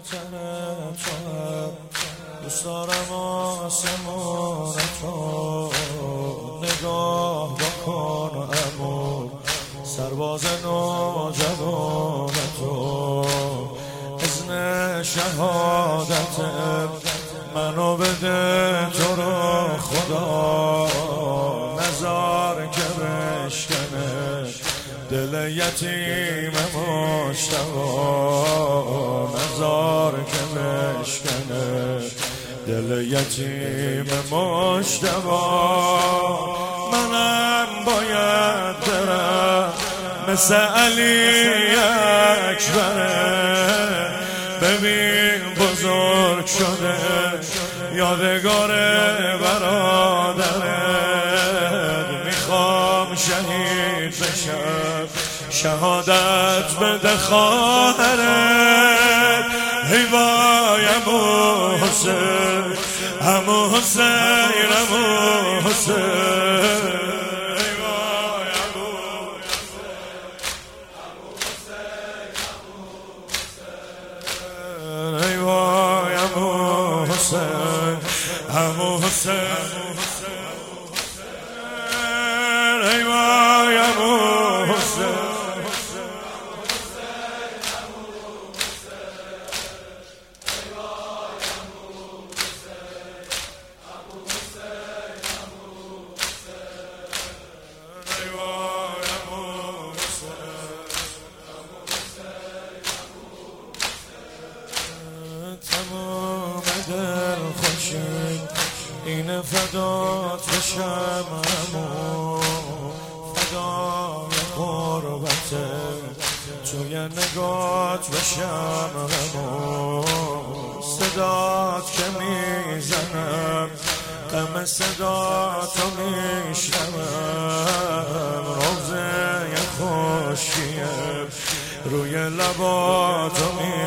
خاطر تو دوست دارم آسمان تو نگاه بکن عمو سرباز نوجوان تو اذن شهادت منو بده تو رو خدا نزار که بشکنه دل یتیم مجتبی نزار که بشکنه دل یتیم مجتبی منم باید برم مثل علی اکبره ببین بزرگ شده یادگار برادرت میخوام شهید بشم شهادت بده خواهرت ای وای عمو حسین عمو حسین عمو حسین عمو حسین ای وای عمو حسین تمام دل خوشید این فدات بشم عمو فدای قربته توی نگات بشم عمو صدات که میزنم غم صداتو میشنوم روزه خوشیم روی لباتو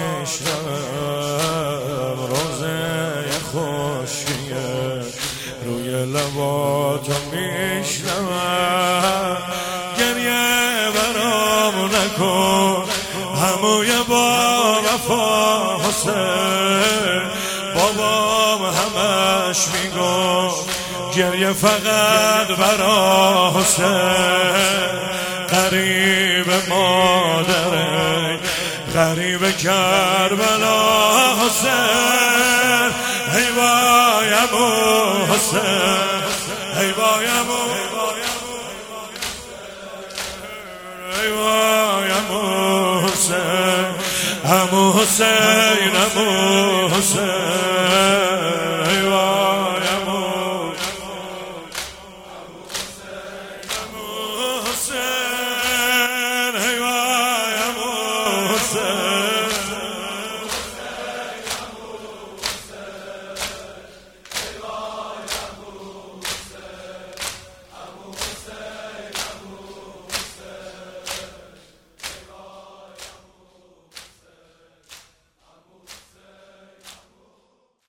میشنوم روزه خوشیم روی لباتو میشنوم گریه برام نکن عموی با وفا حسین بابام همش میگفت گریه فقط برا حسین غریب مادره غریب کربلا حسین ای وای عمو حسین ای وای عمو ای وای عمو حسین عمو حسین عمو حسین ای وای